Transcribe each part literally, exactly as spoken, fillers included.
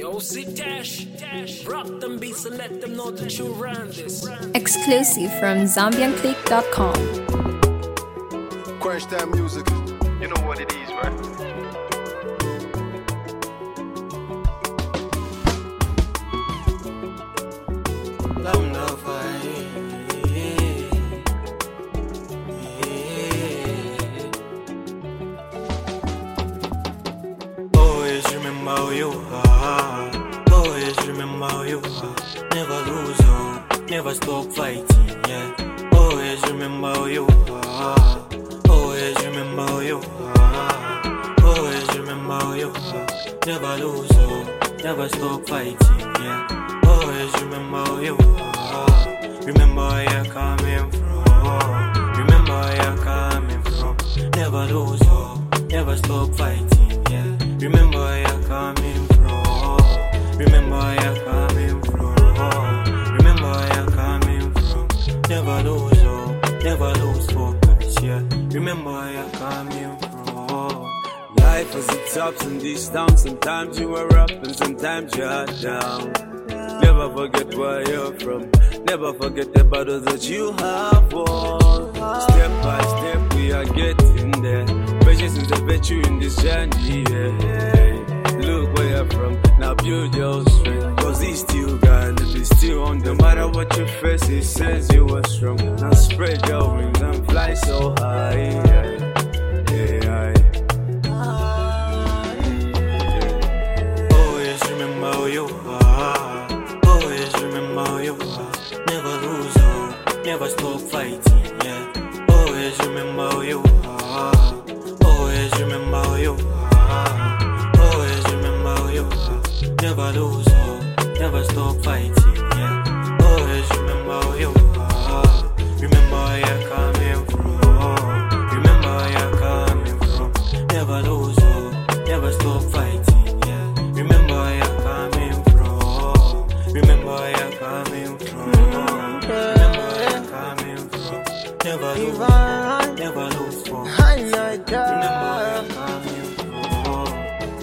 Yo, sit dash, dash, rock them beats and let them know that you ran this. Exclusive from Zambian Click dot com. Crash that music. You know what it is, right? Love no fight. Always remember who you are. Always remember who you are. Never lose hope. Never stop fighting. Yeah. Always remember who you are. Always remember who you are. Always remember who you are. Never lose hope. Never stop fighting. Yeah. Always remember who you are. Remember where you're coming from. Remember where you're coming from. Never lose hope. Never stop fighting. Yeah. Remember where you're coming from. Remember where you're coming from. Remember where you're coming from. Never lose hope. Never lose focus. Yeah. Remember where you're coming from. Life has its ups and its downs. Sometimes you are up and sometimes you are down. Never forget where you're from. Never forget the battles that you have won. Step by step we are getting there. Patience is a virtue in this journey, yeah. Look where you're from, now build your strength. Cause he's still got to be still on. No matter what you face, he says you are strong. Now spread your wings and fly so high, yeah. Yeah. Always remember who you are. Always remember who you are. Never lose hope. Never stop fighting, yeah. Always remember who you are. Always remember who you are. Always remember who you are. Never lose hope. Never stop fighting, yeah. Always remember who you are. Remember where you're coming from. Remember where you're coming from. Never lose hope. Never stop fighting, yeah. Remember where you're coming from. Remember where you're coming from. Remember where you're coming from. Never lose hope. Never lose focus. Remember where you're coming from.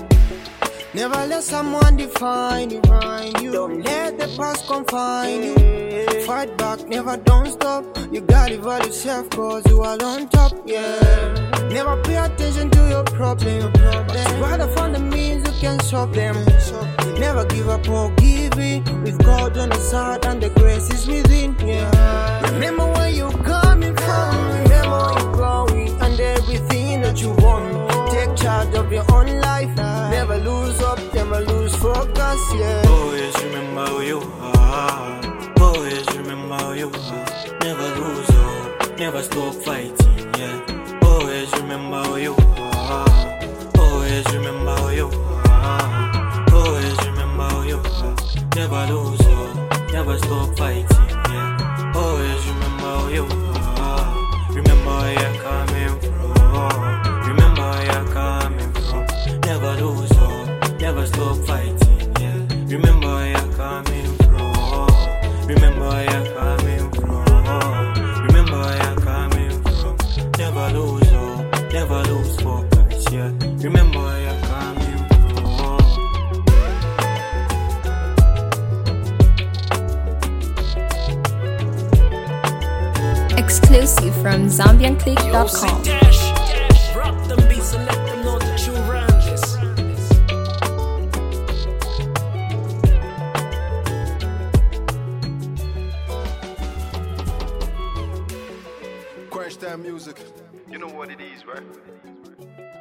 Never let someone define you. Don't let the past confine you. Fight back, never don't stop. You gotta evolve yourself cause you are on top, yeah. Never pay attention to your problem. Rather find the means you can solve them. Never give up or give in. With God on the side and the grace is within, yeah. Remember where you're coming from. Remember where you're going and everything that you want. Take charge of your own life. Never lose hope, never lose focus, yeah. Always remember who you are. Always remember who you are. Never lose hope. Never stop fighting, yeah. Always remember who you are. Always remember who you are. Always remember who you are. Never lose hope. Never stop fighting, yeah. Always remember who you are. Remember where you're coming from. Remember where you're coming from. Never lose hope. Never stop fighting, yeah. Remember where you're coming from. Remember where you're coming from. Remember where you're coming from. Never lose hope. Never lose focus, yeah. Remember where you're coming from. Exclusive from Zambian Click Yo, dot sit com. dash, dash, rock them beats and let them know that you ran this. Crash that music. You know what it is, right?